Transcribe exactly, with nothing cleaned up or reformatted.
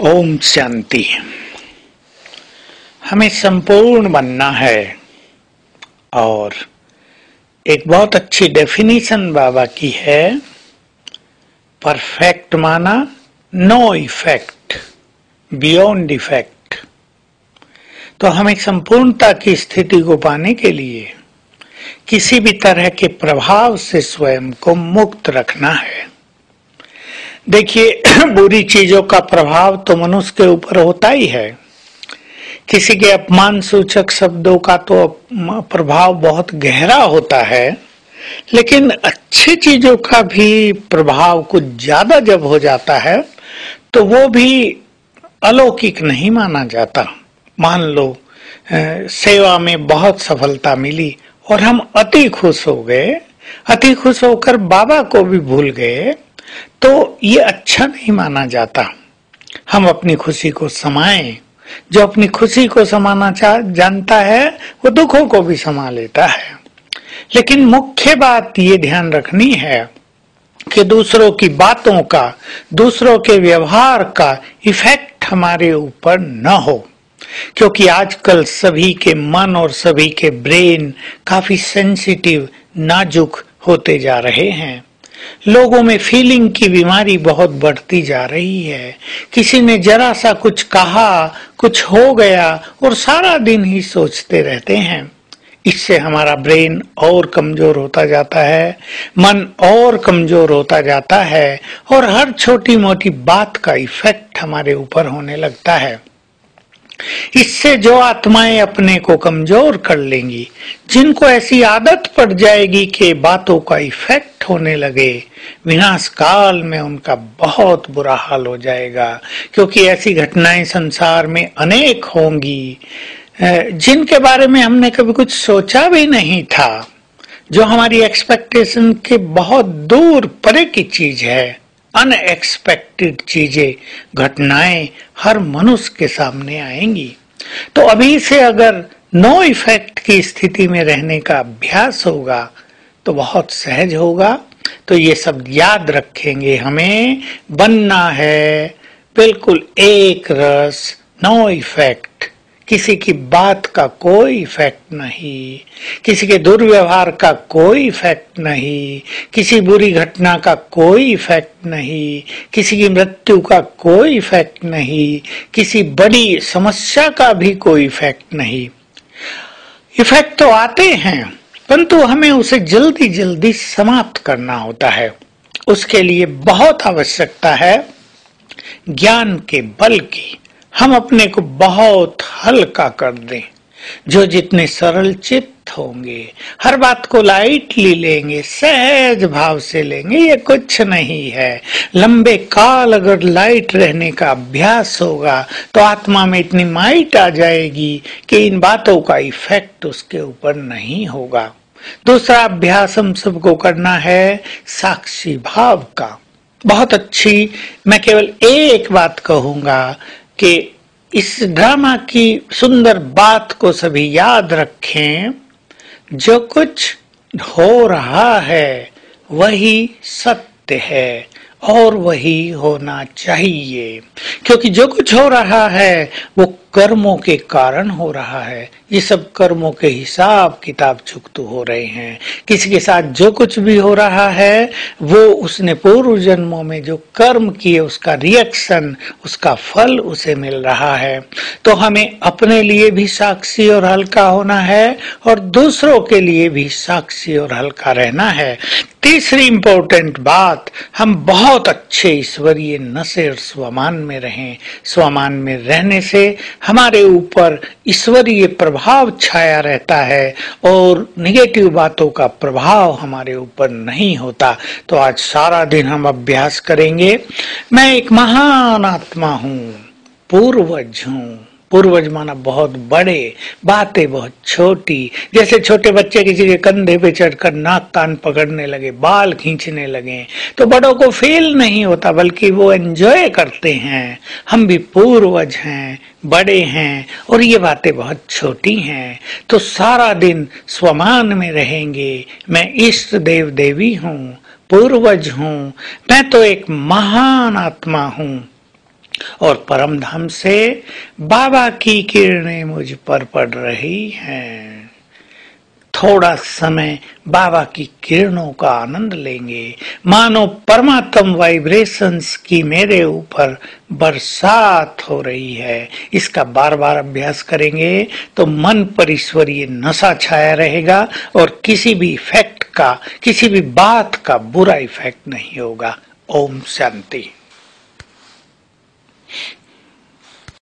ओम शांति। हमें संपूर्ण बनना है और एक बहुत अच्छी डेफिनेशन बाबा की है, परफेक्ट माना नो इफेक्ट बियॉन्ड इफेक्ट। तो हमें संपूर्णता की स्थिति को पाने के लिए किसी भी तरह के प्रभाव से स्वयं को मुक्त रखना है। देखिए, बुरी चीजों का प्रभाव तो मनुष्य के ऊपर होता ही है। किसी के अपमान सूचक शब्दों का तो प्रभाव बहुत गहरा होता है, लेकिन अच्छी चीजों का भी प्रभाव कुछ ज्यादा जब हो जाता है तो वो भी अलौकिक नहीं माना जाता। मान लो सेवा में बहुत सफलता मिली और हम अति खुश हो गए, अति खुश होकर बाबा को भी भूल गए, तो ये अच्छा नहीं माना जाता। हम अपनी खुशी को समाएं। जो अपनी खुशी को समाना जानता है वो दुखों को भी समा लेता है। लेकिन मुख्य बात ये ध्यान रखनी है कि दूसरों की बातों का, दूसरों के व्यवहार का इफेक्ट हमारे ऊपर न हो, क्योंकि आजकल सभी के मन और सभी के ब्रेन काफी सेंसिटिव, नाजुक होते जा रहे हैं। लोगों में फीलिंग की बीमारी बहुत बढ़ती जा रही है। किसी ने जरा सा कुछ कहा, कुछ हो गया और सारा दिन ही सोचते रहते हैं। इससे हमारा ब्रेन और कमजोर होता जाता है, मन और कमजोर होता जाता है और हर छोटी मोटी बात का इफेक्ट हमारे ऊपर होने लगता है। इससे जो आत्माएं अपने को कमजोर कर लेंगी, जिनको ऐसी आदत पड़ जाएगी कि बातों का इफेक्ट होने लगे, विनाश काल में उनका बहुत बुरा हाल हो जाएगा। क्योंकि ऐसी घटनाएं संसार में अनेक होंगी जिनके बारे में हमने कभी कुछ सोचा भी नहीं था, जो हमारी एक्सपेक्टेशन के बहुत दूर परे की चीज है। अनएक्सपेक्टेड चीजें, घटनाएं हर मनुष्य के सामने आएंगी। तो अभी से अगर नो इफेक्ट की स्थिति में रहने का अभ्यास होगा तो बहुत सहज होगा। तो ये सब याद रखेंगे, हमें बनना है बिल्कुल एक रस, नो इफेक्ट। किसी की बात का कोई इफेक्ट नहीं, किसी के दुर्व्यवहार का कोई इफेक्ट नहीं, किसी बुरी घटना का कोई इफेक्ट नहीं, किसी की मृत्यु का कोई इफेक्ट नहीं, किसी बड़ी समस्या का भी कोई इफेक्ट नहीं। इफेक्ट तो आते हैं, परंतु हमें उसे जल्दी जल्दी समाप्त करना होता है। उसके लिए बहुत आवश्यकता है ज्ञान के बल की। हम अपने को बहुत हल्का कर दें। जो जितने सरल चित्त होंगे, हर बात को लाइटली लेंगे, सहज भाव से लेंगे, ये कुछ नहीं है। लंबे काल अगर लाइट रहने का अभ्यास होगा तो आत्मा में इतनी माइट आ जाएगी कि इन बातों का इफेक्ट उसके ऊपर नहीं होगा। दूसरा अभ्यास हम सबको करना है साक्षी भाव का। बहुत अच्छी, मैं केवल एक बात कहूंगा कि इस ड्रामा की सुंदर बात को सभी याद रखें, जो कुछ हो रहा है वही सत्य है और वही होना चाहिए। क्योंकि जो कुछ हो रहा है वो कर्मों के कारण हो रहा है। ये सब कर्मों के हिसाब किताब चुकते हो रहे हैं। किसी के साथ जो कुछ भी हो रहा है वो उसने पूर्व जन्मों में जो कर्म किए उसका रिएक्शन, उसका फल उसे मिल रहा है। तो हमें अपने लिए भी साक्षी और हल्का होना है और दूसरों के लिए भी साक्षी और हल्का रहना है। तीसरी इंपॉर्टेंट बात, हम बहुत अच्छे ईश्वरीय नशे और स्वमान में रहें। स्वमान में रहने से हमारे ऊपर ईश्वरीय प्रभाव छाया रहता है और निगेटिव बातों का प्रभाव हमारे ऊपर नहीं होता। तो आज सारा दिन हम अभ्यास करेंगे, मैं एक महान आत्मा हूँ, पूर्वज हूँ। पूर्वज माना बहुत बड़े, बातें बहुत छोटी। जैसे छोटे बच्चे किसी के कंधे पे चढ़कर नाक कान पकड़ने लगे, बाल खींचने लगे, तो बड़ों को फील नहीं होता, बल्कि वो एंजॉय करते हैं। हम भी पूर्वज हैं, बड़े हैं और ये बातें बहुत छोटी हैं। तो सारा दिन स्वमान में रहेंगे, मैं इष्ट देव देवी हूँ, पूर्वज हूँ, मैं तो एक महान आत्मा हूँ और परम धाम से बाबा की किरणें मुझ पर पड़ रही हैं। थोड़ा समय बाबा की किरणों का आनंद लेंगे, मानो परमात्म वाइब्रेशंस की मेरे ऊपर बरसात हो रही है। इसका बार बार अभ्यास करेंगे तो मन पर ईश्वरीय नशा छाया रहेगा और किसी भी इफेक्ट का, किसी भी बात का बुरा इफेक्ट नहीं होगा। ओम शांति।